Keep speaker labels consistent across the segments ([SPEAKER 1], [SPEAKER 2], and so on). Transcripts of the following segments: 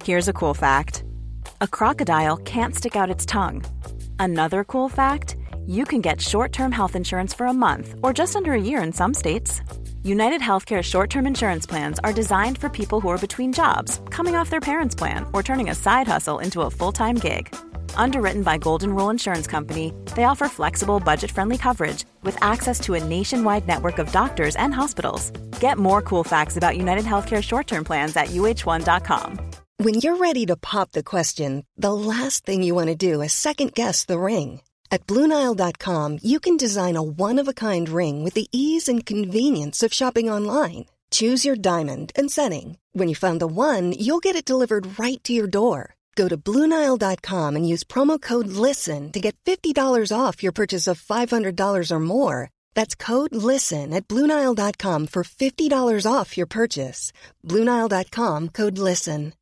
[SPEAKER 1] Here's a cool fact. A crocodile can't stick out its tongue. Another cool fact, you can get short-term health insurance for a month or just under a year in some states. United Healthcare short-term insurance plans are designed for people who are between jobs, coming off their parents' plan, or turning a side hustle into a full-time gig. Underwritten by Golden Rule Insurance Company, they offer flexible, budget-friendly coverage with access to a nationwide network of doctors and hospitals. Get more cool facts about United Healthcare short-term plans at uh1.com.
[SPEAKER 2] When you're ready to pop the question, the last thing you want to do is second-guess the ring. At BlueNile.com, you can design a one-of-a-kind ring with the ease and convenience of shopping online. Choose your diamond and setting. When you find the one, you'll get it delivered right to your door. Go to BlueNile.com and use promo code LISTEN to get $50 off your purchase of $500 or more. That's code LISTEN at BlueNile.com for $50 off your purchase. BlueNile.com, code LISTEN.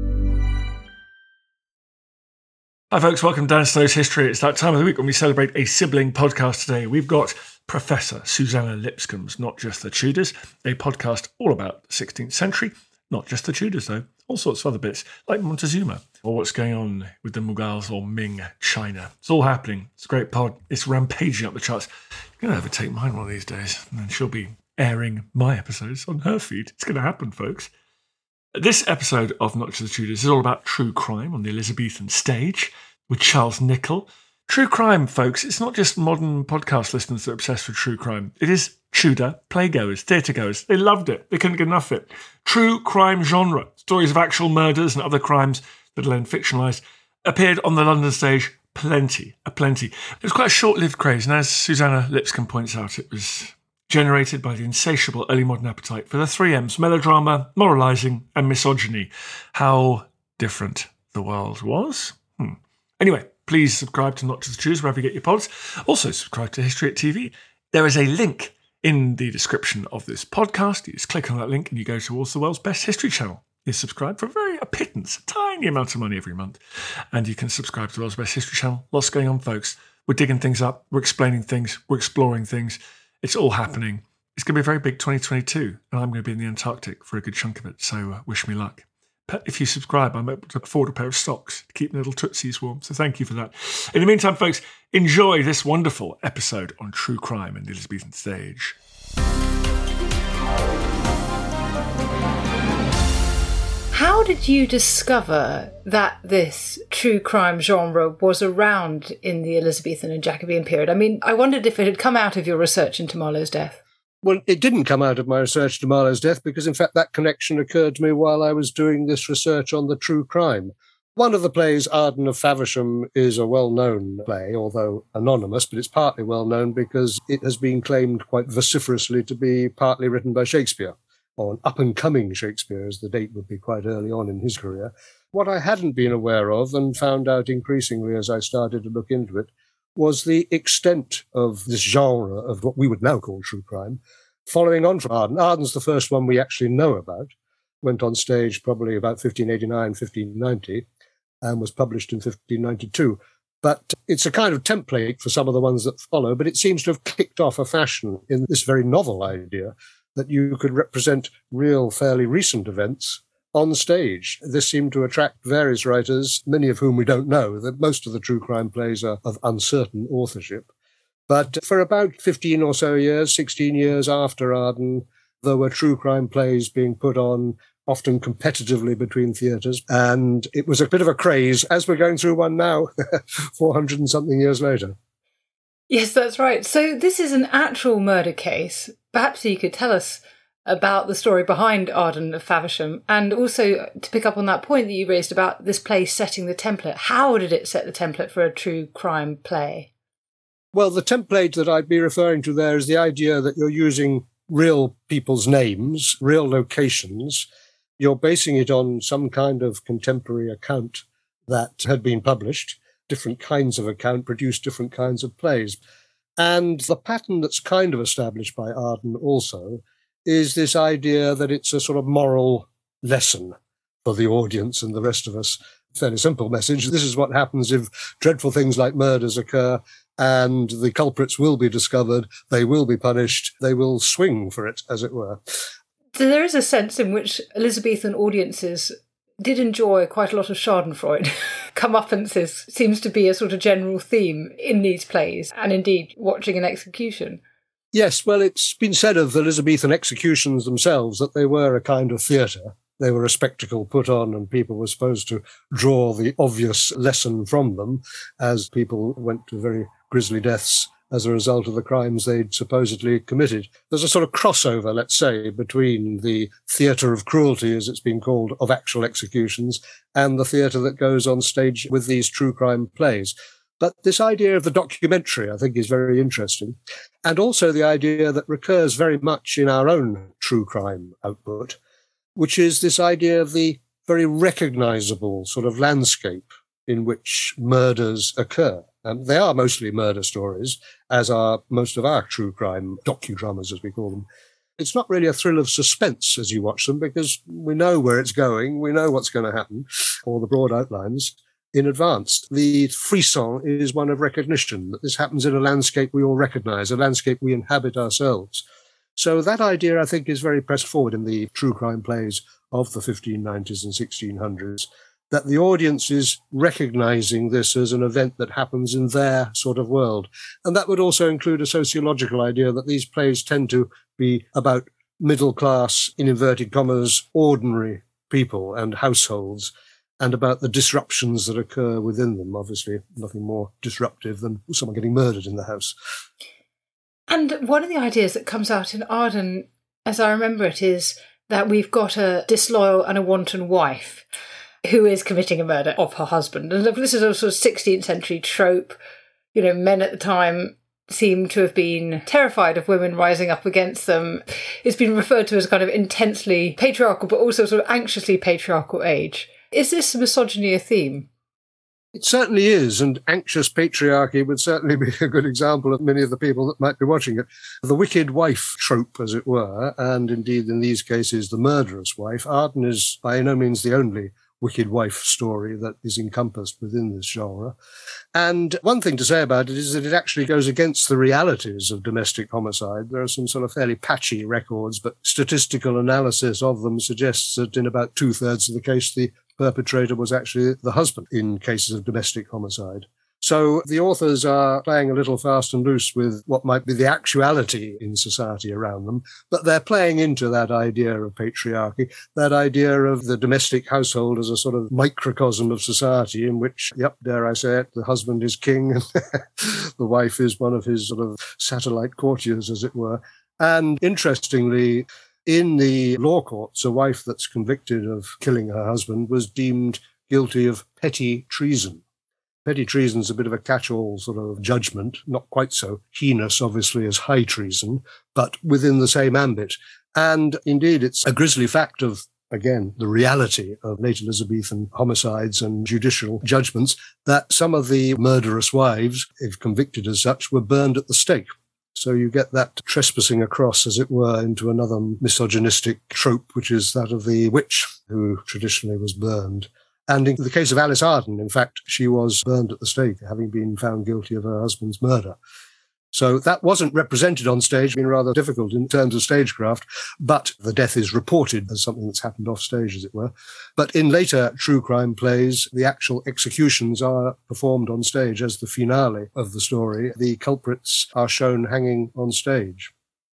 [SPEAKER 3] Hi folks, welcome to Dan Snow's History. It's that time of the week when we celebrate a sibling podcast today. We've got Professor Susanna Lipscomb's Not Just the Tudors, a podcast all about the 16th century. Not just the Tudors though, all sorts of other bits, like Montezuma, or what's going on with the Mughals or Ming China. It's all happening. It's a great pod. It's rampaging up the charts. You're going to overtake mine one of these days, and then she'll be airing my episodes on her feed. It's going to happen, folks. This episode of Not Just the Tudors is all about true crime on the Elizabethan stage with Charles Nicholl. True crime, folks, it's not just modern podcast listeners that are obsessed with true crime. It is Tudor playgoers, theatregoers. They loved it. They couldn't get enough of it. True crime genre, stories of actual murders and other crimes that are then fictionalised, appeared on the London stage plenty. It was quite a short-lived craze, and as Susanna Lipscomb points out, it was generated by the insatiable early modern appetite for the three M's: melodrama, moralising, and misogyny. How different the world was. Anyway, please subscribe to Not Just the Tudors wherever you get your pods. Also, subscribe to History at TV. There is a link in the description of this podcast. You just click on that link and you go towards the world's best history channel. You subscribe for a pittance, a tiny amount of money every month. And you can subscribe to the world's best history channel. Lots going on, folks. We're digging things up. We're explaining things. We're exploring things. It's all happening. It's going to be a very big 2022, and I'm going to be in the Antarctic for a good chunk of it, so wish me luck. If you subscribe, I'm able to afford a pair of socks to keep my little tootsies warm, so thank you for that. In the meantime, folks, enjoy this wonderful episode on true crime and the Elizabethan stage.
[SPEAKER 4] How did you discover that this true crime genre was around in the Elizabethan and Jacobean period? I mean, I wondered if it had come out of your research into Marlowe's death.
[SPEAKER 5] Well, it didn't come out of my research into Marlowe's death because, in fact, that connection occurred to me while I was doing this research on the true crime. One of the plays, Arden of Faversham, is a well-known play, although anonymous, but it's partly well-known because it has been claimed quite vociferously to be partly written by Shakespeare, or an up-and-coming Shakespeare, as the date would be quite early on in his career. What I hadn't been aware of, and found out increasingly as I started to look into it, was the extent of this genre of what we would now call true crime, following on from Arden. Arden's the first one we actually know about, went on stage probably about 1589, 1590, and was published in 1592. But it's a kind of template for some of the ones that follow, but it seems to have kicked off a fashion in this very novel idea that you could represent real, fairly recent events on stage. This seemed to attract various writers, many of whom we don't know. That most of the true crime plays are of uncertain authorship. But for about 15 or so years, 16 years after Arden, there were true crime plays being put on, often competitively between theatres, and it was a bit of a craze, as we're going through one now, 400 and something years later.
[SPEAKER 4] Yes, that's right. So this is an actual murder case. Perhaps you could tell us about the story behind Arden of Faversham, and also to pick up on that point that you raised about this play setting the template. How did it set the template for a true crime play?
[SPEAKER 5] Well, the template that I'd be referring to there is the idea that you're using real people's names, real locations. You're basing it on some kind of contemporary account that had been published. Different kinds of account produce different kinds of plays. And the pattern that's kind of established by Arden also is this idea that it's a sort of moral lesson for the audience and the rest of us. Fairly simple message. This is what happens if dreadful things like murders occur and the culprits will be discovered, they will be punished, they will swing for it, as it were.
[SPEAKER 4] So there is a sense in which Elizabethan audiences did enjoy quite a lot of Schadenfreude. Comeuppances seems to be a sort of general theme in these plays, and indeed watching an execution.
[SPEAKER 5] Yes, well, it's been said of the Elizabethan executions themselves that they were a kind of theatre. They were a spectacle put on, and people were supposed to draw the obvious lesson from them as people went to very grisly deaths as a result of the crimes they'd supposedly committed. There's a sort of crossover, let's say, between the theatre of cruelty, as it's been called, of actual executions, and the theatre that goes on stage with these true crime plays. But this idea of the documentary, I think, is very interesting. And also the idea that recurs very much in our own true crime output, which is this idea of the very recognisable sort of landscape in which murders occur. They are mostly murder stories, as are most of our true crime docudramas, as we call them. It's not really a thrill of suspense as you watch them, because we know where it's going, we know what's going to happen, or the broad outlines in advance. The frisson is one of recognition, that this happens in a landscape we all recognise, a landscape we inhabit ourselves. So that idea, I think, is very pressed forward in the true crime plays of the 1590s and 1600s, that the audience is recognising this as an event that happens in their sort of world. And that would also include a sociological idea that these plays tend to be about middle class, in inverted commas, ordinary people and households, and about the disruptions that occur within them. Obviously, nothing more disruptive than someone getting murdered in the house.
[SPEAKER 4] And one of the ideas that comes out in Arden, as I remember it, is that we've got a disloyal and a wanton wife who is committing a murder of her husband. And this is a sort of 16th century trope. You know, men at the time seem to have been terrified of women rising up against them. It's been referred to as a kind of intensely patriarchal, but also sort of anxiously patriarchal age. Is this misogyny a theme?
[SPEAKER 5] It certainly is, and anxious patriarchy would certainly be a good example of many of the people that might be watching it. The wicked wife trope, as it were, and indeed in these cases the murderous wife. Arden is by no means the only wicked wife story that is encompassed within this genre. And one thing to say about it is that it actually goes against the realities of domestic homicide. There are some sort of fairly patchy records, but statistical analysis of them suggests that in about 2/3 of the case, the perpetrator was actually the husband in cases of domestic homicide. So the authors are playing a little fast and loose with what might be the actuality in society around them, but they're playing into that idea of patriarchy, that idea of the domestic household as a sort of microcosm of society in which, dare I say it, the husband is king and the wife is one of his sort of satellite courtiers, as it were. And interestingly, in the law courts, a wife that's convicted of killing her husband was deemed guilty of petty treason. Petty treason is a bit of a catch-all sort of judgment, not quite so heinous, obviously, as high treason, but within the same ambit. And indeed, it's a grisly fact of, again, the reality of late Elizabethan homicides and judicial judgments that some of the murderous wives, if convicted as such, were burned at the stake. So you get that trespassing across, as it were, into another misogynistic trope, which is that of the witch, who traditionally was burned. And in the case of Alice Arden, in fact, she was burned at the stake, having been found guilty of her husband's murder. So that wasn't represented on stage, been rather difficult in terms of stagecraft, but the death is reported as something that's happened off stage, as it were. But in later true crime plays, the actual executions are performed on stage as the finale of the story. The culprits are shown hanging on stage.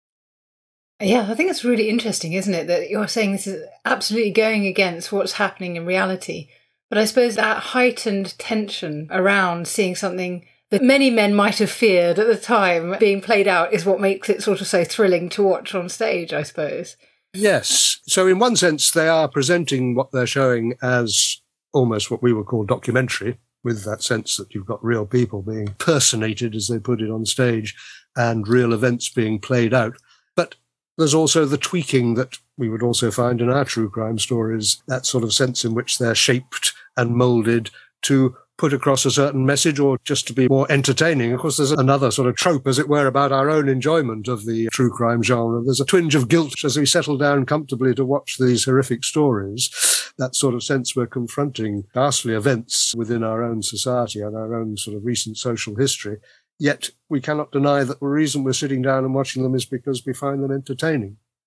[SPEAKER 4] Yeah, I think it's really interesting, isn't it, that you're saying this is absolutely going against what's happening in reality. But I suppose that heightened tension around seeing something that many men might have feared at the time being played out is what makes it sort of so thrilling to watch on stage, I suppose.
[SPEAKER 5] Yes. So in one sense, they are presenting what they're showing as almost what we would call documentary, with that sense that you've got real people being personated, as they put it, on stage, and real events being played out. But there's also the tweaking that we would also find in our true crime stories, that sort of sense in which they're shaped and moulded to put across a certain message or just to be more entertaining. Of course, there's another sort of trope, as it were, about our own enjoyment of the true crime genre. There's a twinge of guilt as we settle down comfortably to watch these horrific stories. That sort of sense we're confronting ghastly events within our own society and our own sort of recent social history. Yet we cannot deny that the reason we're sitting down and watching them is because we find them entertaining.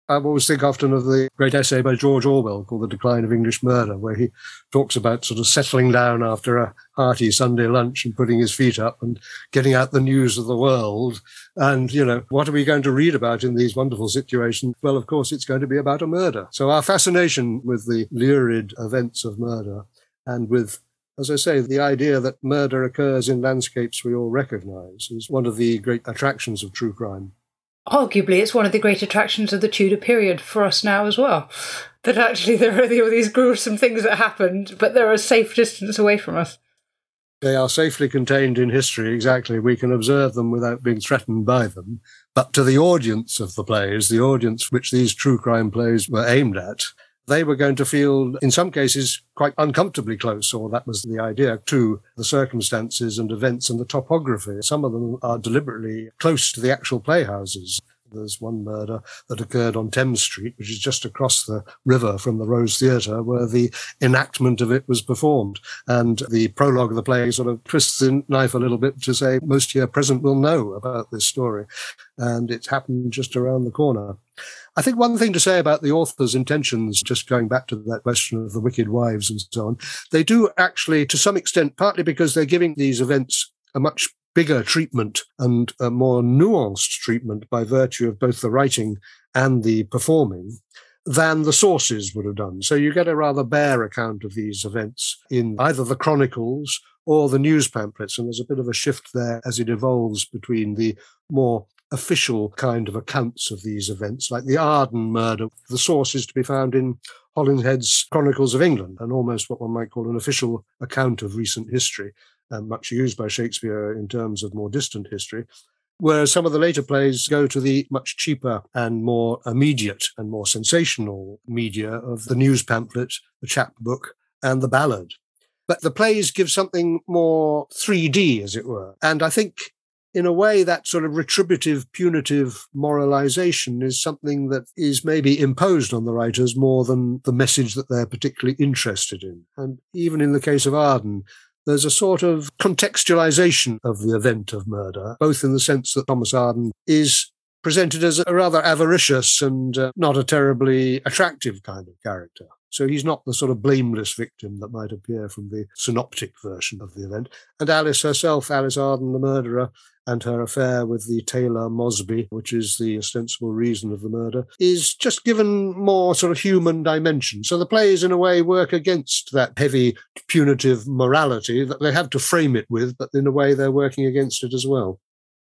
[SPEAKER 5] I always think often of the great essay by George Orwell called The Decline of English Murder, where he talks about sort of settling down after a hearty Sunday lunch and putting his feet up and getting out the news of the world. And, what are we going to read about in these wonderful situations? Well, of course, it's going to be about a murder. So our fascination with the lurid events of murder and with, as I say, the idea that murder occurs in landscapes we all recognize is one of the great attractions of true crime.
[SPEAKER 4] Arguably, it's one of the great attractions of the Tudor period for us now as well. That actually there are all these gruesome things that happened, but they're a safe distance away from us.
[SPEAKER 5] They are safely contained in history, exactly. We can observe them without being threatened by them. But to the audience of the plays, the audience which these true crime plays were aimed at, they were going to feel, in some cases, quite uncomfortably close, or that was the idea, to the circumstances and events and the topography. Some of them are deliberately close to the actual playhouses. There's one murder that occurred on Thames Street, which is just across the river from the Rose Theatre, where the enactment of it was performed. And the prologue of the play sort of twists the knife a little bit to say most here present will know about this story. And it's happened just around the corner. I think one thing to say about the author's intentions, just going back to that question of the wicked wives and so on, they do actually, to some extent, partly because they're giving these events a much bigger treatment and a more nuanced treatment by virtue of both the writing and the performing than the sources would have done. So you get a rather bare account of these events in either the chronicles or the news pamphlets, and there's a bit of a shift there as it evolves between the more official kind of accounts of these events, like the Arden murder. The source is to be found in Holinshed's Chronicles of England, and almost what one might call an official account of recent history, and much used by Shakespeare in terms of more distant history. Whereas some of the later plays go to the much cheaper and more immediate and more sensational media of the news pamphlet, the chapbook, and the ballad. But the plays give something more 3D, as it were. And I think, in a way, that sort of retributive, punitive moralization is something that is maybe imposed on the writers more than the message that they're particularly interested in. And even in the case of Arden, there's a sort of contextualization of the event of murder, both in the sense that Thomas Arden is presented as a rather avaricious and not a terribly attractive kind of character. So he's not the sort of blameless victim that might appear from the synoptic version of the event. And Alice herself, Alice Arden, the murderer, and her affair with the tailor Mosby, which is the ostensible reason of the murder, is just given more sort of human dimension. So the plays, in a way, work against that heavy, punitive morality that they have to frame it with, but in a way they're working against it as well.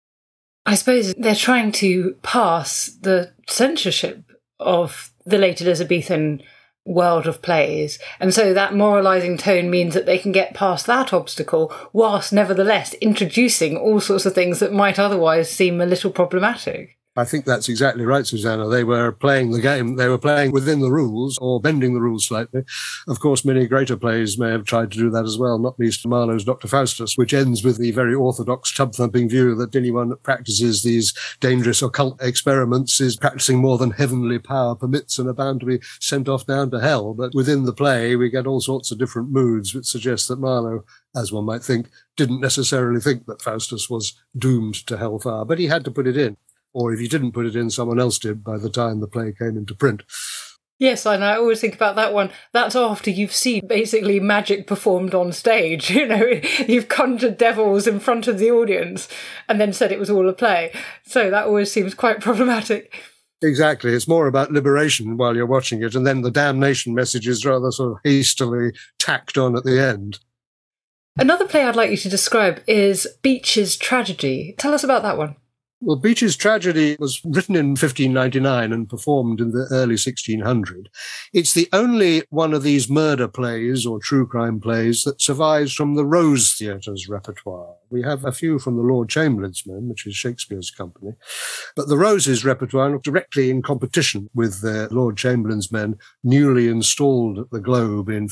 [SPEAKER 4] I suppose they're trying to pass the censorship of the late Elizabethan world of plays, and so that moralising tone means that they can get past that obstacle whilst nevertheless introducing all sorts of things that might otherwise seem a little problematic.
[SPEAKER 5] I think that's exactly right, Susanna. They were playing the game. They were playing within the rules or bending the rules slightly. Of course, many greater plays may have tried to do that as well, not least Marlowe's Dr. Faustus, which ends with the very orthodox tub-thumping view that anyone that practices these dangerous occult experiments is practicing more than heavenly power permits and are bound to be sent off down to hell. But within the play, we get all sorts of different moods, which suggest that Marlowe, as one might think, didn't necessarily think that Faustus was doomed to hellfire, but he had to put it in. Or if you didn't put it in, someone else did by the time the play came into print.
[SPEAKER 4] Yes, and I always think about that one. That's after you've seen basically magic performed on stage. You've conjured devils in front of the audience and then said it was all a play. So that always seems quite problematic.
[SPEAKER 5] Exactly. It's more about liberation while you're watching it, and then the damnation message is rather sort of hastily tacked on at the end.
[SPEAKER 4] Another play I'd like you to describe is Beech's Tragedy. Tell us about that one.
[SPEAKER 5] Well, Beech's Tragedy was written in 1599 and performed in the early 1600s. It's the only one of these murder plays or true crime plays that survives from the Rose Theatre's repertoire. We have a few from the Lord Chamberlain's Men, which is Shakespeare's company, but the Rose's repertoire looked directly in competition with the Lord Chamberlain's Men, newly installed at the Globe in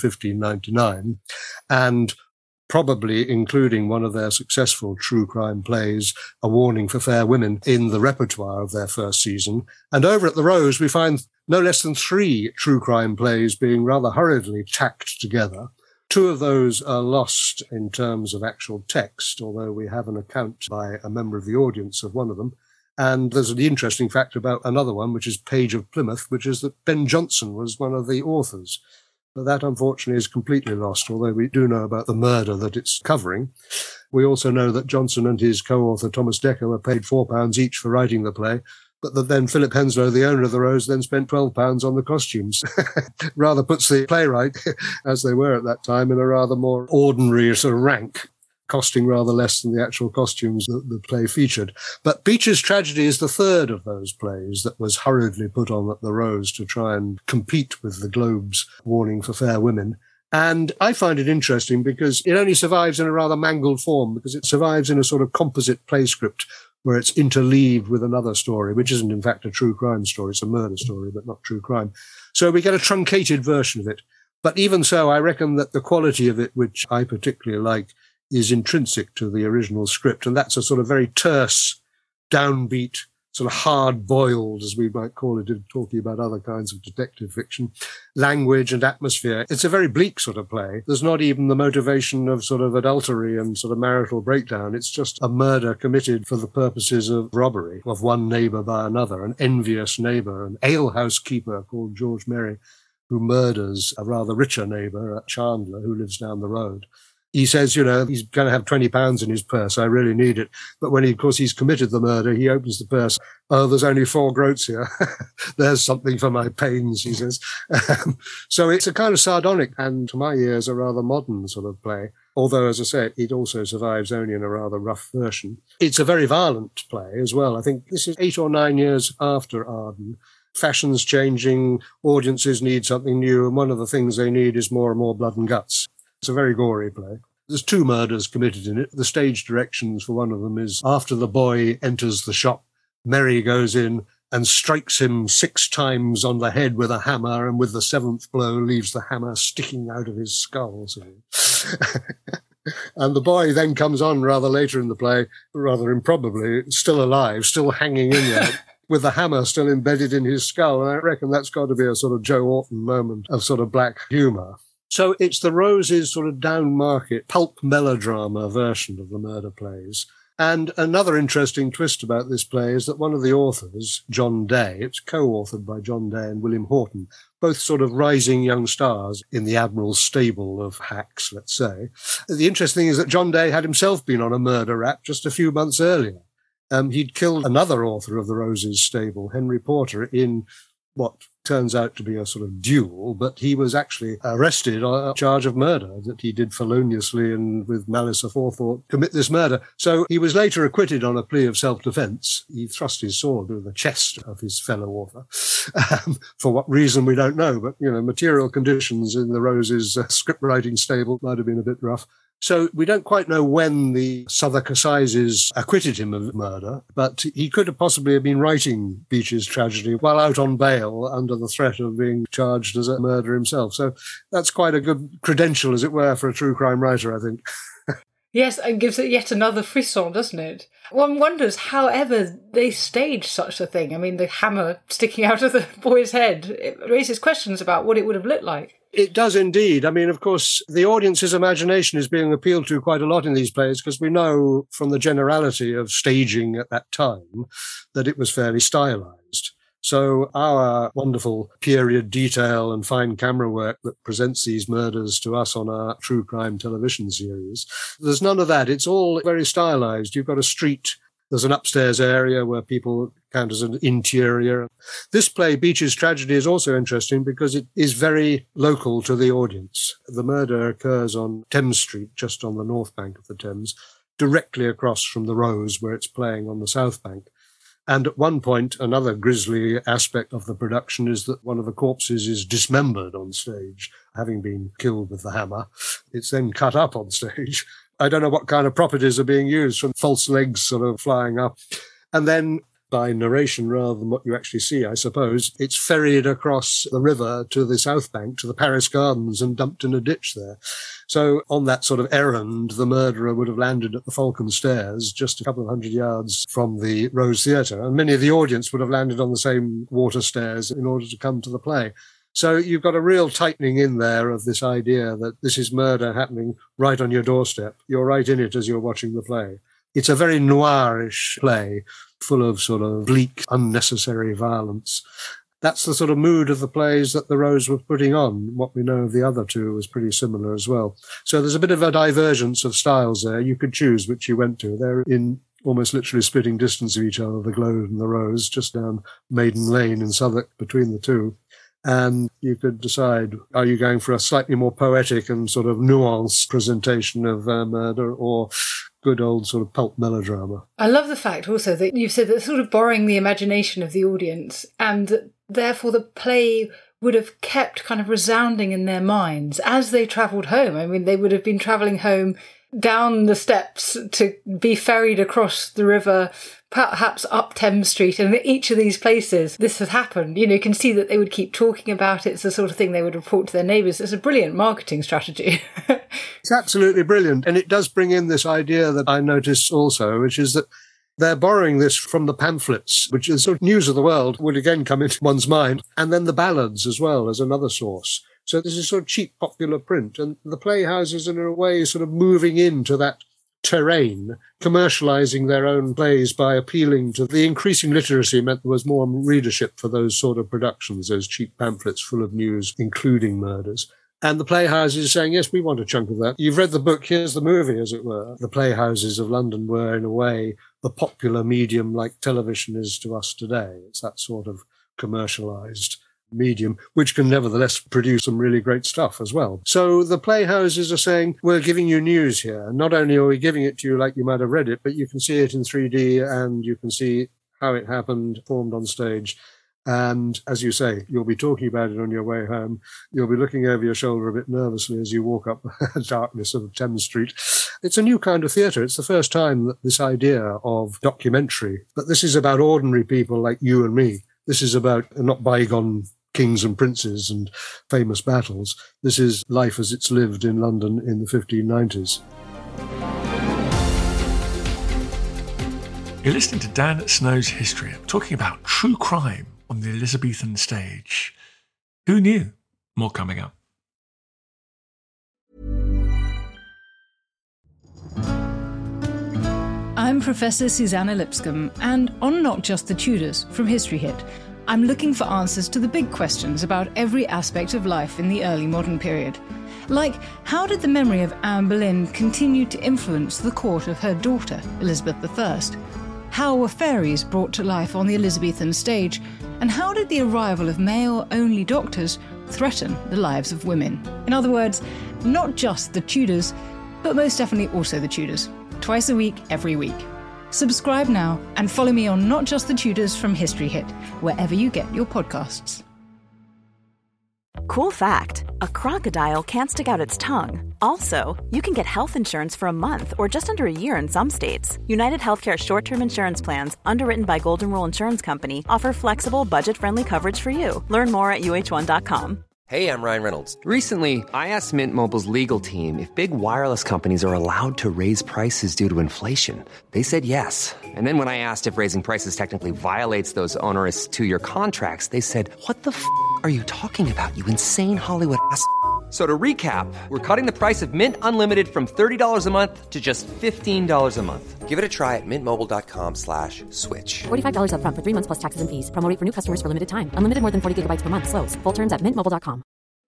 [SPEAKER 5] 1599, and probably including one of their successful true crime plays, A Warning for Fair Women, in the repertoire of their first season. And over at the Rose, we find no less than 3 true crime plays being rather hurriedly tacked together. 2 of those are lost in terms of actual text, although we have an account by a member of the audience of one of them. And there's an interesting fact about another one, which is Page of Plymouth, which is that Ben Jonson was one of the authors. But that, unfortunately, is completely lost, although we do know about the murder that it's covering. We also know that Jonson and his co-author, Thomas Dekker, were paid £4 each for writing the play, but that then Philip Henslowe, the owner of the Rose, then spent £12 on the costumes. Rather puts the playwright, as they were at that time, in a rather more ordinary sort of rank, costing rather less than the actual costumes that the play featured. But Beech's Tragedy is the third of those plays that was hurriedly put on at the Rose to try and compete with the Globe's Warning for Fair Women. And I find it interesting because it only survives in a rather mangled form, because it survives in a sort of composite play script where it's interleaved with another story, which isn't in fact a true crime story. It's a murder story, but not true crime. So we get a truncated version of it. But even so, I reckon that the quality of it, which I particularly like, is intrinsic to the original script. And that's a sort of very terse, downbeat, sort of hard-boiled, as we might call it, talking about other kinds of detective fiction, language and atmosphere. It's a very bleak sort of play. There's not even the motivation of sort of adultery and sort of marital breakdown. It's just a murder committed for the purposes of robbery of one neighbour by another, an envious neighbour, an alehouse keeper called George Merry, who murders a rather richer neighbour, Chandler, who lives down the road. He says, he's going to have £20 in his purse. I really need it. But when, of course, he's committed the murder, he opens the purse. Oh, there's only 4 groats here. There's something for my pains, he says. So it's a kind of sardonic and, to my ears, a rather modern sort of play. Although, as I say, it also survives only in a rather rough version. It's a very violent play as well. I think this is 8 or 9 years after Arden. Fashion's changing, audiences need something new, and one of the things they need is more and more blood and guts. It's a very gory play. There's 2 murders committed in it. The stage directions for one of them is after the boy enters the shop, Merry goes in and strikes him 6 times on the head with a hammer, and with the 7th blow leaves the hammer sticking out of his skull. And the boy then comes on rather later in the play, rather improbably, still alive, still hanging in there, with the hammer still embedded in his skull. And I reckon that's got to be a sort of Joe Orton moment of sort of black humour. So it's the Rose's sort of down-market pulp melodrama version of the murder plays. And another interesting twist about this play is that one of the authors, John Day, it's co-authored by John Day and William Horton, both sort of rising young stars in the Admiral's stable of hacks, let's say. The interesting thing is that John Day had himself been on a murder rap just a few months earlier. He'd killed another author of the Rose's stable, Henry Porter, in what turns out to be a sort of duel, but he was actually arrested on a charge of murder, that he did feloniously and with malice aforethought commit this murder. So he was later acquitted on a plea of self-defence. He thrust his sword through the chest of his fellow author. For what reason, we don't know, but, material conditions in the Rose's script-writing stable might have been a bit rough. So we don't quite know when the Southwark Assizes acquitted him of murder, but he could have possibly been writing Beech's Tragedy while out on bail under the threat of being charged as a murderer himself. So that's quite a good credential, as it were, for a true crime writer, I think.
[SPEAKER 4] Yes, and gives it yet another frisson, doesn't it? One wonders how ever they staged such a thing. I mean, the hammer sticking out of the boy's head, it raises questions about what it would have looked like.
[SPEAKER 5] It does indeed. I mean, of course, the audience's imagination is being appealed to quite a lot in these plays, because we know from the generality of staging at that time that it was fairly stylized. So our wonderful period detail and fine camera work that presents these murders to us on our true crime television series, there's none of that. It's all very stylized. You've got a street. There's an upstairs area where people count as an interior. This play, Beech's Tragedy, is also interesting because it is very local to the audience. The murder occurs on Thames Street, just on the north bank of the Thames, directly across from the Rose, where it's playing on the south bank. And at one point, another grisly aspect of the production is that one of the corpses is dismembered on stage, having been killed with the hammer. It's then cut up on stage. I don't know what kind of properties are being used, from false legs sort of flying up. And then, by narration rather than what you actually see, I suppose, it's ferried across the river to the south bank, to the Paris Gardens, and dumped in a ditch there. So on that sort of errand, the murderer would have landed at the Falcon Stairs, just a couple of 100 yards from the Rose Theatre. And many of the audience would have landed on the same water stairs in order to come to the play. So you've got a real tightening in there of this idea that this is murder happening right on your doorstep. You're right in it as you're watching the play. It's a very noirish play, full of sort of bleak, unnecessary violence. That's the sort of mood of the plays that the Rose were putting on. What we know of the other two was pretty similar as well. So there's a bit of a divergence of styles there. You could choose which you went to. They're in almost literally spitting distance of each other, the Globe and the Rose, just down Maiden Lane in Southwark between the two. And you could decide, are you going for a slightly more poetic and sort of nuanced presentation of murder, or good old sort of pulp melodrama?
[SPEAKER 4] I love the fact also that you've said that sort of borrowing the imagination of the audience, and therefore the play would have kept kind of resounding in their minds as they travelled home. I mean, they would have been travelling home down the steps to be ferried across the river, perhaps up Thames Street, and at each of these places this had happened. You can see that they would keep talking about it. It's the sort of thing they would report to their neighbours. It's a brilliant marketing strategy.
[SPEAKER 5] It's absolutely brilliant. And it does bring in this idea that I noticed also, which is that they're borrowing this from the pamphlets, which is sort of news of the world, would again come into one's mind, and then the ballads as well as another source. So this is sort of cheap popular print, and the playhouses are in a way sort of moving into that terrain, commercialising their own plays by appealing to the increasing literacy meant there was more readership for those sort of productions, those cheap pamphlets full of news, including murders. And the playhouses are saying, yes, we want a chunk of that. You've read the book, here's the movie, as it were. The playhouses of London were, in a way, the popular medium like television is to us today. It's that sort of commercialised medium, which can nevertheless produce some really great stuff as well. So the playhouses are saying, we're giving you news here. Not only are we giving it to you like you might have read it, but you can see it in 3D and you can see how it happened, formed on stage. And as you say, you'll be talking about it on your way home. You'll be looking over your shoulder a bit nervously as you walk up the darkness of Thames Street. It's a new kind of theatre. It's the first time that this idea of documentary, but this is about ordinary people like you and me. This is about not bygone kings and princes and famous battles. This is life as it's lived in London in the 1590s.
[SPEAKER 3] You're listening to Dan Snow's History. I'm talking about true crime on the Elizabethan stage. Who knew? More coming up.
[SPEAKER 6] I'm Professor Susanna Lipscomb, and on Not Just the Tudors from History Hit, I'm looking for answers to the big questions about every aspect of life in the early modern period. Like, how did the memory of Anne Boleyn continue to influence the court of her daughter, Elizabeth I? How were fairies brought to life on the Elizabethan stage? And how did the arrival of male-only doctors threaten the lives of women? In other words, not just the Tudors, but most definitely also the Tudors. Twice a week, every week. Subscribe now and follow me on Not Just the Tudors from History Hit, wherever you get your podcasts.
[SPEAKER 1] Cool fact, a crocodile can't stick out its tongue. Also, you can get health insurance for a month or just under a year in some states. United Healthcare short-term insurance plans, underwritten by Golden Rule Insurance Company, offer flexible, budget-friendly coverage for you. Learn more at uh1.com.
[SPEAKER 7] Hey, I'm Ryan Reynolds. Recently, I asked Mint Mobile's legal team if big wireless companies are allowed to raise prices due to inflation. They said yes. And then when I asked if raising prices technically violates those onerous two-year contracts, they said, what the f*** are you talking about, you insane Hollywood ass f- So to recap, we're cutting the price of Mint Unlimited from $30 a month to just $15 a month. Give it a try at mintmobile.com/switch.
[SPEAKER 8] $45 up front for 3 months plus taxes and fees. Promo rate for new customers for limited time. Unlimited more than 40 gigabytes per month. Slows full terms at mintmobile.com.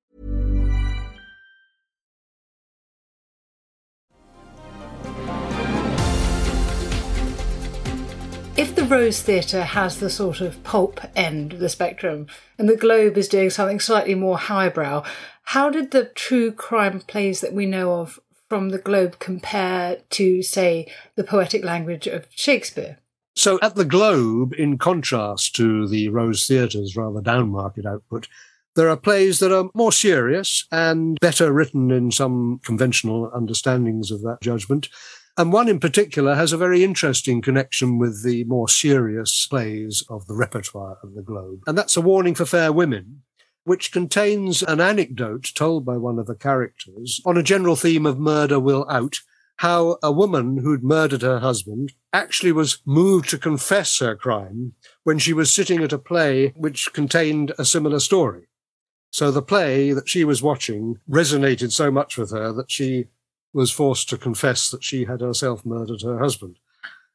[SPEAKER 4] If the Rose Theatre has the sort of pulp end of the spectrum and the Globe is doing something slightly more highbrow, how did the true crime plays that we know of from the Globe compare to, say, the poetic language of Shakespeare?
[SPEAKER 5] So at the Globe, in contrast to the Rose Theatre's rather downmarket output, there are plays that are more serious and better written in some conventional understandings of that judgment. And one in particular has a very interesting connection with the more serious plays of the repertoire of the Globe. And that's A Warning for Fair Women, which contains an anecdote told by one of the characters on a general theme of murder will out, how a woman who'd murdered her husband actually was moved to confess her crime when she was sitting at a play which contained a similar story. So the play that she was watching resonated so much with her that she was forced to confess that she had herself murdered her husband.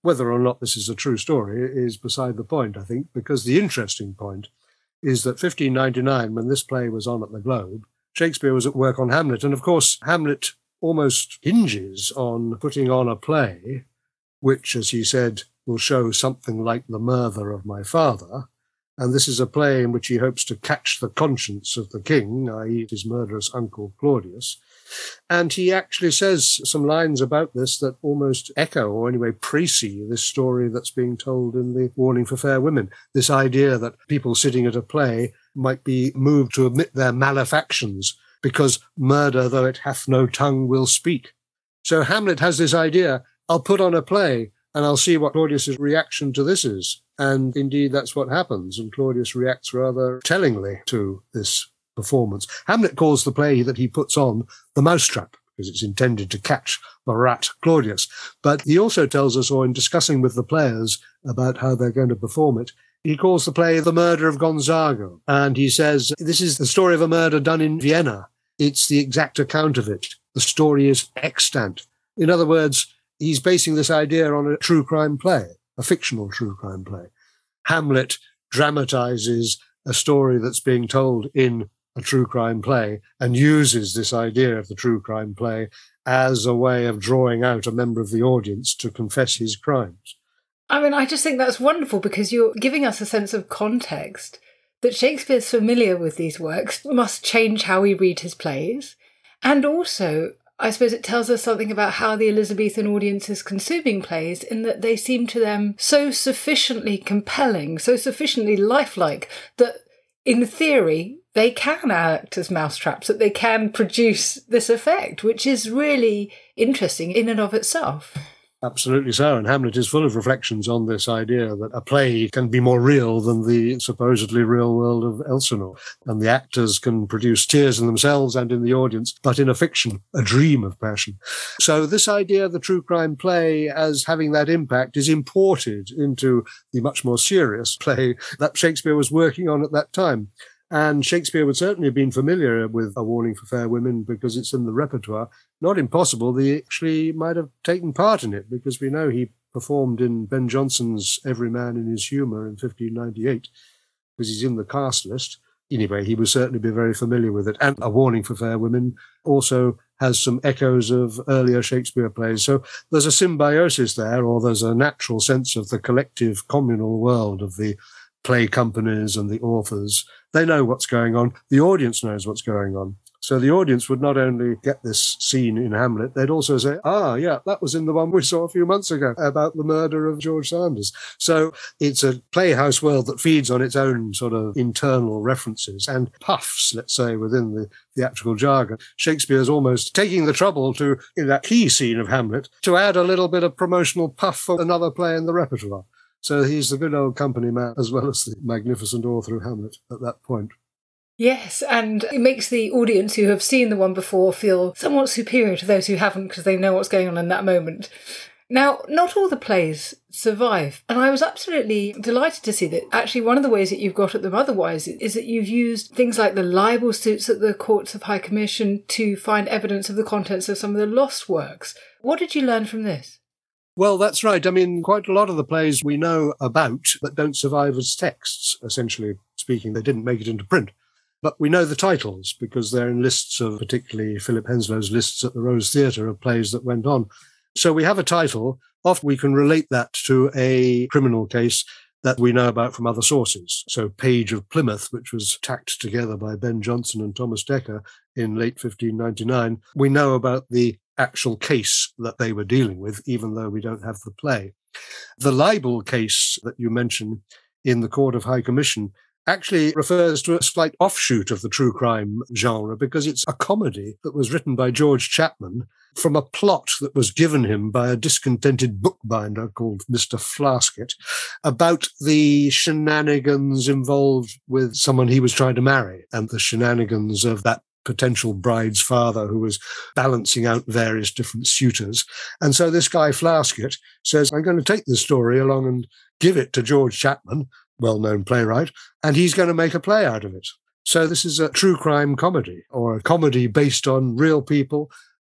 [SPEAKER 5] Whether or not this is a true story is beside the point, I think, because the interesting point is that 1599, when this play was on at the Globe, Shakespeare was at work on Hamlet. And of course, Hamlet almost hinges on putting on a play which, as he said, will show something like the murder of my father. And this is a play in which he hopes to catch the conscience of the king, i.e. his murderous uncle Claudius. And he actually says some lines about this that almost echo, or anyway précis, this story that's being told in the Warning for Fair Women. This idea that people sitting at a play might be moved to admit their malefactions, because murder, though it hath no tongue, will speak. So Hamlet has this idea, I'll put on a play and I'll see what Claudius's reaction to this is. And indeed, that's what happens. And Claudius reacts rather tellingly to this performance. Hamlet calls the play that he puts on the Mousetrap, because it's intended to catch the rat Claudius. But he also tells us, or in discussing with the players about how they're going to perform it, he calls the play The Murder of Gonzago. And he says, this is the story of a murder done in Vienna. It's the exact account of it. The story is extant. In other words, he's basing this idea on a true crime play, a fictional true crime play. Hamlet dramatizes a story that's being told in a true crime play and uses this idea of the true crime play as a way of drawing out a member of the audience to confess his crimes.
[SPEAKER 4] I mean, I just think that's wonderful because you're giving us a sense of context that Shakespeare's familiar with these works must change how we read his plays. And also, I suppose it tells us something about how the Elizabethan audience is consuming plays, in that they seem to them so sufficiently compelling, so sufficiently lifelike, that in theory they can act as mousetraps, that they can produce this effect, which is really interesting in and of itself.
[SPEAKER 5] Absolutely so. And Hamlet is full of reflections on this idea that a play can be more real than the supposedly real world of Elsinore. And the actors can produce tears in themselves and in the audience, but in a fiction, a dream of passion. So this idea of the true crime play as having that impact is imported into the much more serious play that Shakespeare was working on at that time. And Shakespeare would certainly have been familiar with A Warning for Fair Women because it's in the repertoire. Not impossible that he actually might have taken part in it, because we know he performed in Ben Jonson's Every Man in His Humour in 1598, because he's in the cast list. Anyway, he would certainly be very familiar with it. And A Warning for Fair Women also has some echoes of earlier Shakespeare plays. So there's a symbiosis there, or there's a natural sense of the collective communal world of the play companies and the authors. They know what's going on. The audience knows what's going on. So the audience would not only get this scene in Hamlet, they'd also say, yeah, that was in the one we saw a few months ago about the murder of George Sanders. So it's a playhouse world that feeds on its own sort of internal references and puffs, let's say, within the theatrical jargon. Shakespeare's almost taking the trouble to, in that key scene of Hamlet, to add a little bit of promotional puff for another play in the repertoire. So he's the good old company man as well as the magnificent author of Hamlet at that point.
[SPEAKER 4] Yes, and it makes the audience who have seen the one before feel somewhat superior to those who haven't, because they know what's going on in that moment. Now, not all the plays survive, and I was absolutely delighted to see that actually one of the ways that you've got at them otherwise is that you've used things like the libel suits at the Courts of High Commission to find evidence of the contents of some of the lost works. What did you learn from this?
[SPEAKER 5] Well, that's right. I mean, quite a lot of the plays we know about that don't survive as texts, essentially speaking. They didn't make it into print. But we know the titles because they're in lists of, particularly Philip Henslow's lists at the Rose Theatre of plays that went on. So we have a title. Often we can relate that to a criminal case that we know about from other sources. So Page of Plymouth, which was tacked together by Ben Jonson and Thomas Dekker in late 1599. We know about the actual case that they were dealing with, even though we don't have the play. The libel case that you mentioned in the Court of High Commission actually refers to a slight offshoot of the true crime genre, because it's a comedy that was written by George Chapman from a plot that was given him by a discontented bookbinder called Mr. Flaskett about the shenanigans involved with someone he was trying to marry and the shenanigans of that potential bride's father who was balancing out various different suitors. And so this guy Flaskett says, I'm going to take this story along and give it to George Chapman, well-known playwright, and he's going to make a play out of it. So this is a true crime comedy, or a comedy based on real people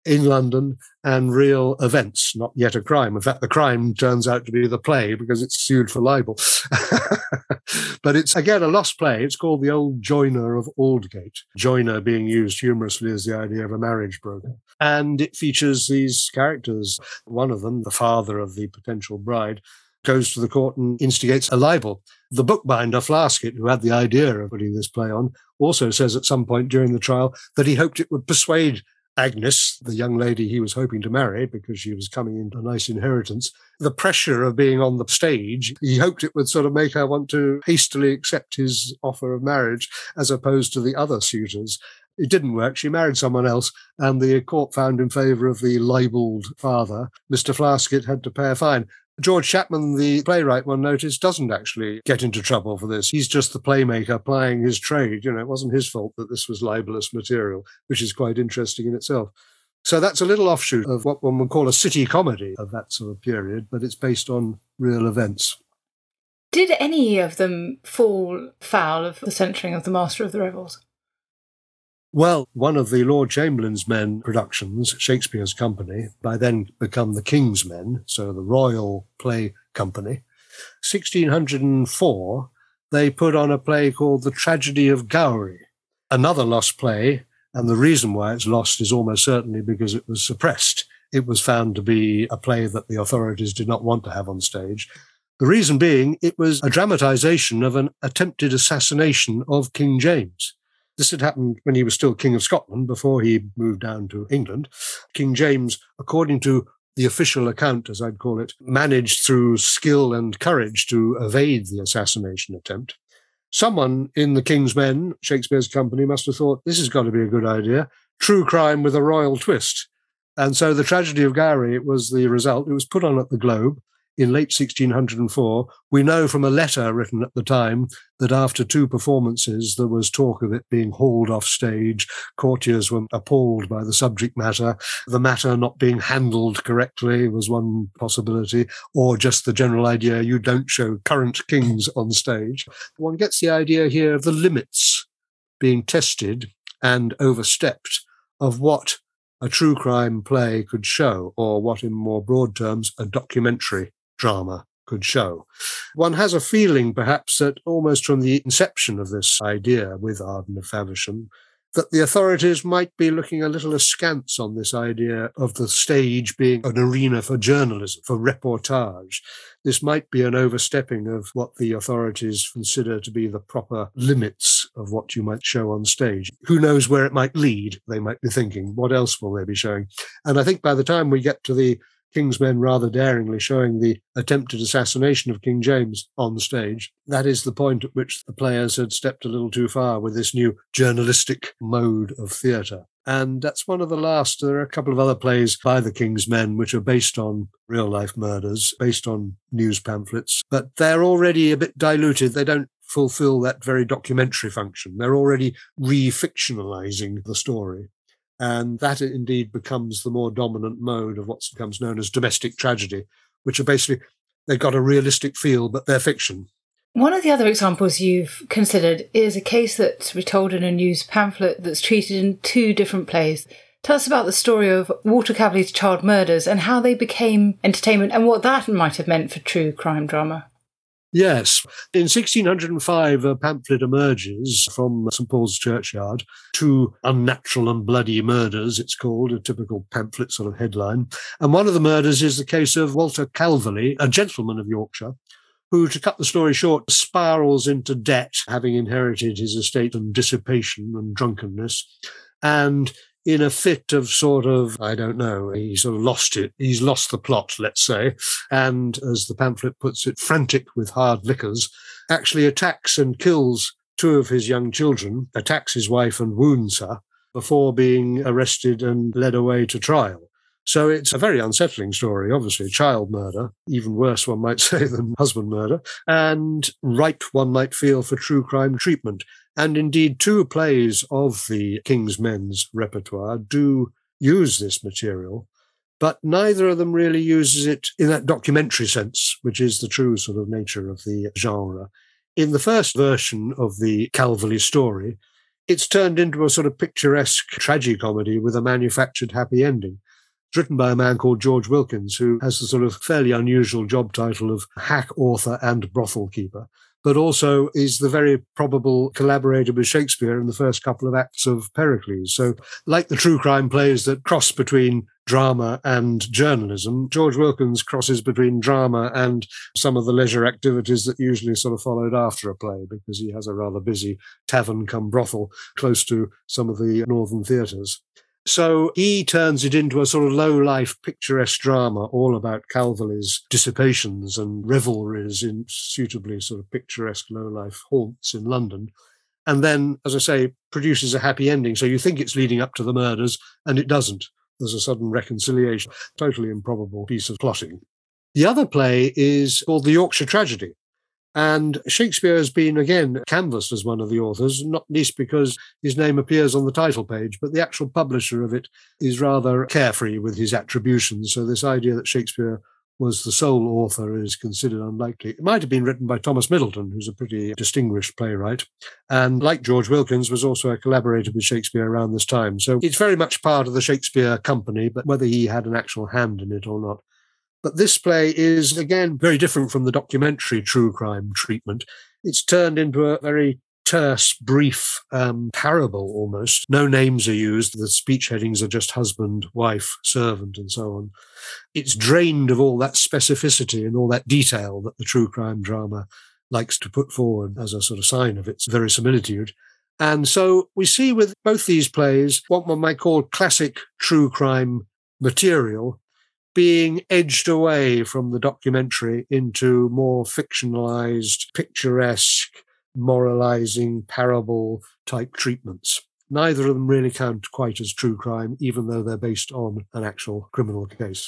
[SPEAKER 5] in London and real events, not yet a crime. In fact, the crime turns out to be the play because it's sued for libel. But it's, again, a lost play. It's called The Old Joiner of Aldgate. Joiner being used humorously as the idea of a marriage broker. And it features these characters. One of them, the father of the potential bride, goes to the court and instigates a libel. The bookbinder, Flaskett, who had the idea of putting this play on, also says at some point during the trial that he hoped it would persuade Agnes, the young lady he was hoping to marry because she was coming into a nice inheritance, the pressure of being on the stage, he hoped it would sort of make her want to hastily accept his offer of marriage as opposed to the other suitors. It didn't work. She married someone else, and the court found in favour of the libelled father. Mr. Flaskett had to pay a fine. George Chapman, the playwright, one noticed, doesn't actually get into trouble for this. He's just the playmaker plying his trade. It wasn't his fault that this was libelous material, which is quite interesting in itself. So that's a little offshoot of what one would call a city comedy of that sort of period, but it's based on real events.
[SPEAKER 4] Did any of them fall foul of the censoring of The Master of the Revels?
[SPEAKER 5] Well, one of the Lord Chamberlain's Men productions, Shakespeare's company, by then become the King's Men, so the Royal Play Company, 1604, they put on a play called The Tragedy of Gowrie, another lost play, and the reason why it's lost is almost certainly because it was suppressed. It was found to be a play that the authorities did not want to have on stage. The reason being, it was a dramatisation of an attempted assassination of King James. This had happened when he was still King of Scotland, before he moved down to England. King James, according to the official account, as I'd call it, managed through skill and courage to evade the assassination attempt. Someone in the King's Men, Shakespeare's company, must have thought, this has got to be a good idea. True crime with a royal twist. And so The Tragedy of Gowrie was the result. It was put on at the Globe in late 1604. We know from a letter written at the time that after 2 performances, there was talk of it being hauled off stage. Courtiers were appalled by the subject matter. The matter not being handled correctly was one possibility, or just the general idea you don't show current kings on stage. One gets the idea here of the limits being tested and overstepped of what a true crime play could show, or what, in more broad terms, a documentary drama could show. One has a feeling, perhaps, that almost from the inception of this idea with Arden of Faversham, that the authorities might be looking a little askance on this idea of the stage being an arena for journalism, for reportage. This might be an overstepping of what the authorities consider to be the proper limits of what you might show on stage. Who knows where it might lead, they might be thinking. What else will they be showing? And I think by the time we get to the King's Men rather daringly showing the attempted assassination of King James on stage, that is the point at which the players had stepped a little too far with this new journalistic mode of theatre. And that's one of the last. There are a couple of other plays by the King's Men which are based on real-life murders, based on news pamphlets, but they're already a bit diluted. They don't fulfill that very documentary function. They're already re-fictionalizing the story. And that indeed becomes the more dominant mode of what becomes known as domestic tragedy, which are basically, they've got a realistic feel, but they're fiction.
[SPEAKER 4] One of the other examples you've considered is a case that's retold in a news pamphlet that's treated in 2 different plays. Tell us about the story of Walter Cavely's child murders and how they became entertainment and what that might have meant for true crime drama.
[SPEAKER 5] Yes. In 1605, a pamphlet emerges from St. Paul's Churchyard, 2 unnatural and bloody murders, it's called, a typical pamphlet sort of headline. And one of the murders is the case of Walter Calverley, a gentleman of Yorkshire, who, to cut the story short, spirals into debt, having inherited his estate and dissipation and drunkenness. And in a fit of sort of, I don't know, he sort of lost it. He's lost the plot, let's say. And as the pamphlet puts it, frantic with hard liquors, actually attacks and kills 2 of his young children, attacks his wife and wounds her before being arrested and led away to trial. So it's a very unsettling story, obviously, child murder, even worse, one might say, than husband murder, and ripe, one might feel, for true crime treatment. And indeed, 2 plays of the King's Men's repertoire do use this material, but neither of them really uses it in that documentary sense, which is the true sort of nature of the genre. In the first version of the Calverley story, it's turned into a sort of picturesque tragicomedy with a manufactured happy ending. It's written by a man called George Wilkins, who has the sort of fairly unusual job title of hack author and brothel keeper, but also is the very probable collaborator with Shakespeare in the first couple of acts of Pericles. So like the true crime plays that cross between drama and journalism, George Wilkins crosses between drama and some of the leisure activities that usually sort of followed after a play, because he has a rather busy tavern cum brothel close to some of the northern theatres. So he turns it into a sort of low-life, picturesque drama all about Calverley's dissipations and revelries in suitably sort of picturesque low-life haunts in London. And then, as I say, produces a happy ending. So you think it's leading up to the murders, and it doesn't. There's a sudden reconciliation. Totally improbable piece of plotting. The other play is called The Yorkshire Tragedy. And Shakespeare has been, again, canvassed as one of the authors, not least because his name appears on the title page, but the actual publisher of it is rather carefree with his attributions. So this idea that Shakespeare was the sole author is considered unlikely. It might have been written by Thomas Middleton, who's a pretty distinguished playwright, and like George Wilkins, was also a collaborator with Shakespeare around this time. So it's very much part of the Shakespeare company, but whether he had an actual hand in it or not. But this play is, again, very different from the documentary true crime treatment. It's turned into a very terse, brief parable almost. No names are used. The speech headings are just husband, wife, servant, and so on. It's drained of all that specificity and all that detail that the true crime drama likes to put forward as a sort of sign of its verisimilitude. And so we see with both these plays what one might call classic true crime material being edged away from the documentary into more fictionalized, picturesque, moralizing, parable-type treatments. Neither of them really count quite as true crime, even though they're based on an actual criminal case.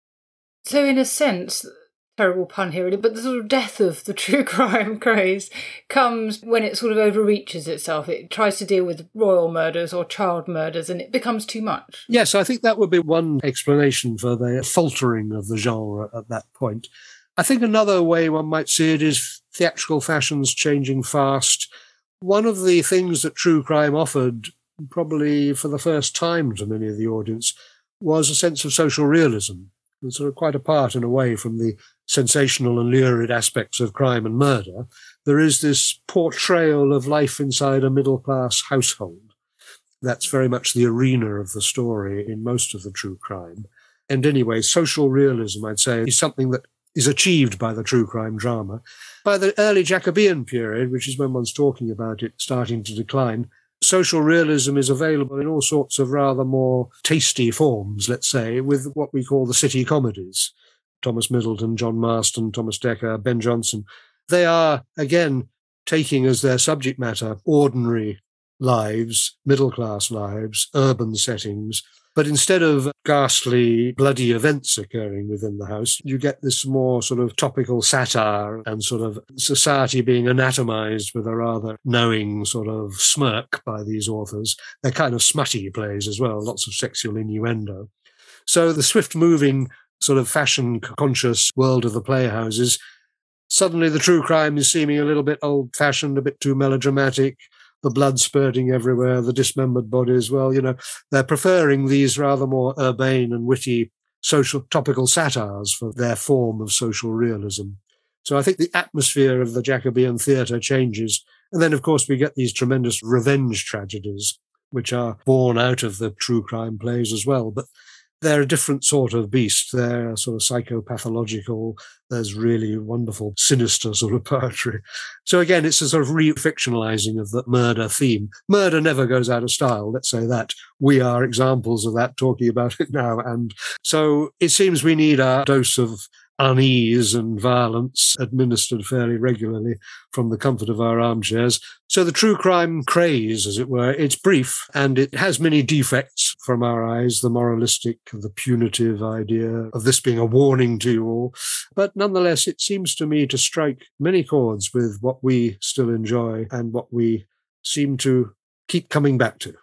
[SPEAKER 4] So in a sense, terrible pun here, but the sort of death of the true crime craze comes when it sort of overreaches itself. It tries to deal with royal murders or child murders, and it becomes too much.
[SPEAKER 5] Yes, I think that would be one explanation for the faltering of the genre at that point. I think another way one might see it is theatrical fashions changing fast. One of the things that true crime offered, probably for the first time to many of the audience, was a sense of social realism. And sort of quite apart in a way from the sensational and lurid aspects of crime and murder, there is this portrayal of life inside a middle-class household. That's very much the arena of the story in most of the true crime. And anyway, social realism, I'd say, is something that is achieved by the true crime drama. By the early Jacobean period, which is when one's talking about it starting to decline, social realism is available in all sorts of rather more tasty forms, let's say, with what we call the city comedies. Thomas Middleton, John Marston, Thomas Dekker, Ben Jonson. They are, again, taking as their subject matter ordinary lives, middle-class lives, urban settings. But instead of ghastly, bloody events occurring within the house, you get this more sort of topical satire and sort of society being anatomized with a rather knowing sort of smirk by these authors. They're kind of smutty plays as well, lots of sexual innuendo. So the swift-moving sort of fashion-conscious world of the playhouses, suddenly the true crime is seeming a little bit old-fashioned, a bit too melodramatic, the blood spurting everywhere, the dismembered bodies. Well, you know, they're preferring these rather more urbane and witty social topical satires for their form of social realism. So I think the atmosphere of the Jacobean theatre changes. And then, of course, we get these tremendous revenge tragedies, which are born out of the true crime plays as well. But they're a different sort of beast. They're sort of psychopathological. There's really wonderful, sinister sort of poetry. So again, it's a sort of re-fictionalizing of the murder theme. Murder never goes out of style, let's say that. We are examples of that, talking about it now. And so it seems we need a dose of unease and violence administered fairly regularly from the comfort of our armchairs. So the true crime craze, as it were, it's brief and it has many defects from our eyes, the moralistic, the punitive idea of this being a warning to you all. But nonetheless, it seems to me to strike many chords with what we still enjoy and what we seem to keep coming back to.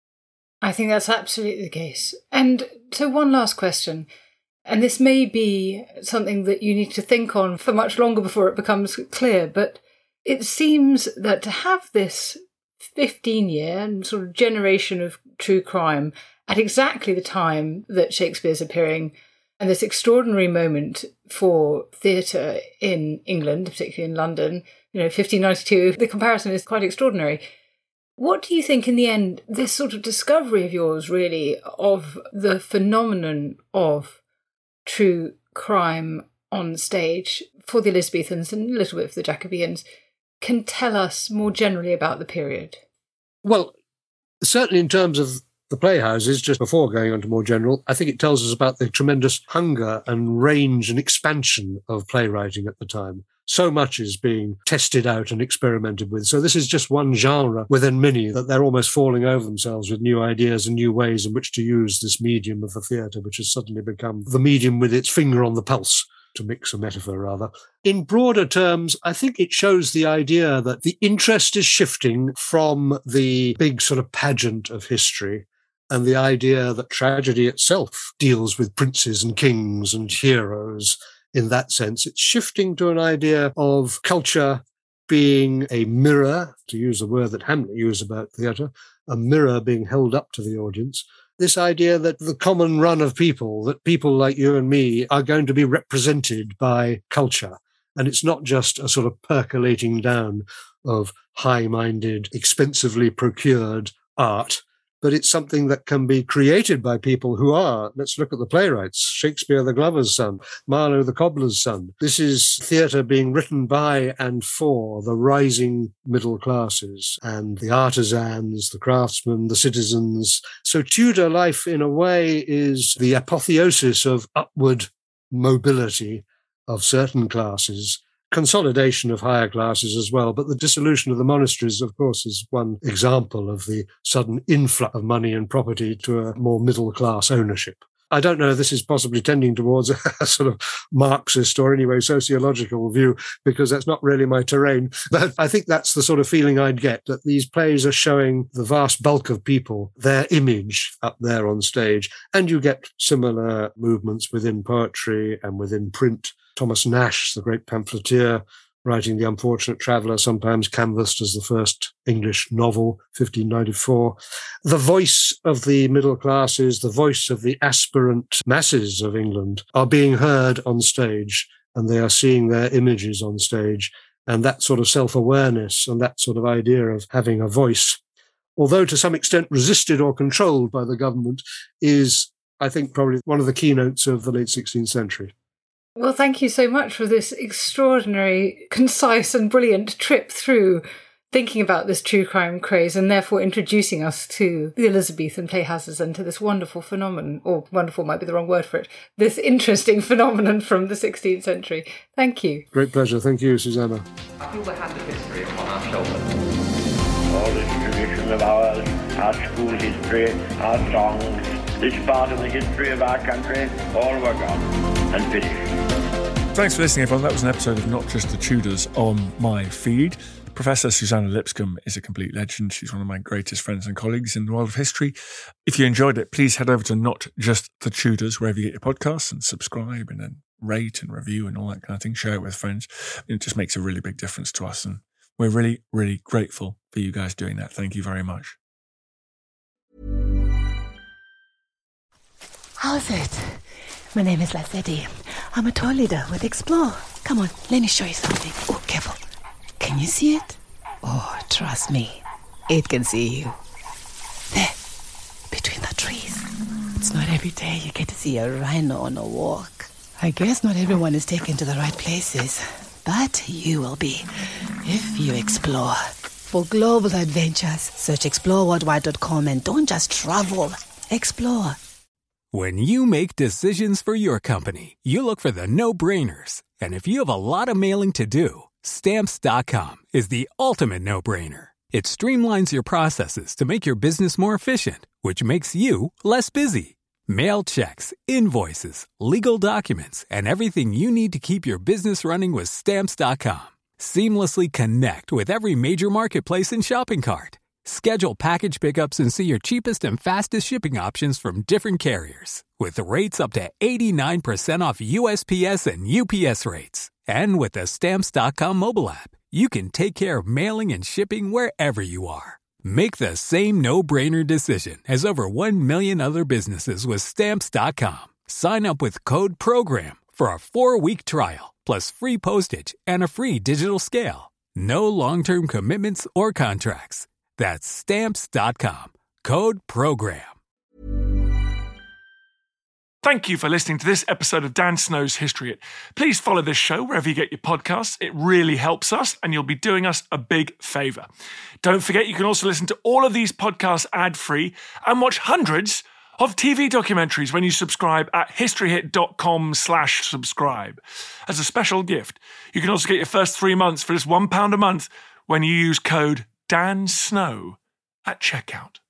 [SPEAKER 4] I think that's absolutely the case. And so one last question. And this may be something that you need to think on for much longer before it becomes clear, but it seems that to have this 15-year sort of generation of true crime at exactly the time that Shakespeare's appearing, and this extraordinary moment for theatre in England, particularly in London, 1592, the comparison is quite extraordinary. What do you think in the end, this sort of discovery of yours really of the phenomenon of true crime on stage for the Elizabethans and a little bit for the Jacobeans can tell us more generally about the period?
[SPEAKER 5] Well, certainly in terms of the playhouses, just before going on to more general, I think it tells us about the tremendous hunger and range and expansion of playwriting at the time. So much is being tested out and experimented with. So this is just one genre within many, that they're almost falling over themselves with new ideas and new ways in which to use this medium of the theatre, which has suddenly become the medium with its finger on the pulse, to mix a metaphor rather. In broader terms, I think it shows the idea that the interest is shifting from the big sort of pageant of history and the idea that tragedy itself deals with princes and kings and heroes. In that sense, it's shifting to an idea of culture being a mirror, to use the word that Hamlet used about theatre, a mirror being held up to the audience. This idea that the common run of people, that people like you and me are going to be represented by culture. And it's not just a sort of percolating down of high-minded, expensively procured art, but it's something that can be created by people who are, let's look at the playwrights, Shakespeare the glover's son, Marlowe the cobbler's son. This is theatre being written by and for the rising middle classes and the artisans, the craftsmen, the citizens. So Tudor life, in a way, is the apotheosis of upward mobility of certain classes, consolidation of higher classes as well. But the dissolution of the monasteries, of course, is one example of the sudden influx of money and property to a more middle-class ownership. I don't know if this is possibly tending towards a sort of Marxist or anyway sociological view, because that's not really my terrain. But I think that's the sort of feeling I'd get, that these plays are showing the vast bulk of people, their image up there on stage. And you get similar movements within poetry and within print. Thomas Nash, the great pamphleteer, writing The Unfortunate Traveller, sometimes canvassed as the first English novel, 1594. The voice of the middle classes, the voice of the aspirant masses of England are being heard on stage, and they are seeing their images on stage. And that sort of self-awareness and that sort of idea of having a voice, although to some extent resisted or controlled by the government, is, I think, probably one of the keynotes of the late 16th century.
[SPEAKER 4] Well, thank you so much for this extraordinary, concise and brilliant trip through thinking about this true crime craze and therefore introducing us to the Elizabethan playhouses and to this wonderful phenomenon, or wonderful might be the wrong word for it, this interesting phenomenon from the 16th century. Thank you.
[SPEAKER 5] Great pleasure. Thank you, Susanna.
[SPEAKER 9] I feel the hand of history upon our shoulders. All this tradition of ours, our school history, our songs, this part of the history of our country, all were gone and finished.
[SPEAKER 3] Thanks for listening, everyone. That was an episode of Not Just the Tudors on my feed. Professor Susanna Lipscomb is a complete legend. She's one of my greatest friends and colleagues in the world of history. If you enjoyed it, please head over to Not Just the Tudors, wherever you get your podcasts, and subscribe and then rate and review and all that kind of thing. Share it with friends. It just makes a really big difference to us. And we're really, really grateful for you guys doing that. Thank you very much.
[SPEAKER 10] How's it? My name is Lazzetti. I'm a tour leader with Explore. Come on, let me show you something. Oh, careful. Can you see it? Oh, trust me. It can see you. There, between the trees. It's not every day you get to see a rhino on a walk. I guess not everyone is taken to the right places, but you will be if you explore. For global adventures, search exploreworldwide.com and don't just travel. Explore.
[SPEAKER 11] When you make decisions for your company, you look for the no-brainers. And if you have a lot of mailing to do, Stamps.com is the ultimate no-brainer. It streamlines your processes to make your business more efficient, which makes you less busy. Mail checks, invoices, legal documents, and everything you need to keep your business running with Stamps.com. Seamlessly connect with every major marketplace and shopping cart. Schedule package pickups and see your cheapest and fastest shipping options from different carriers, with rates up to 89% off USPS and UPS rates. And with the Stamps.com mobile app, you can take care of mailing and shipping wherever you are. Make the same no-brainer decision as over 1 million other businesses with Stamps.com. Sign up with code PROGRAM for a 4-week trial, plus free postage and a free digital scale. No long-term commitments or contracts. That's Stamps.com. Code PROGRAM.
[SPEAKER 3] Thank you for listening to this episode of Dan Snow's History Hit. Please follow this show wherever you get your podcasts. It really helps us, and you'll be doing us a big favour. Don't forget, you can also listen to all of these podcasts ad-free and watch hundreds of TV documentaries when you subscribe at historyhit.com/subscribe. As a special gift, you can also get your first 3 months for just £1 a month when you use code DANSNOW at checkout.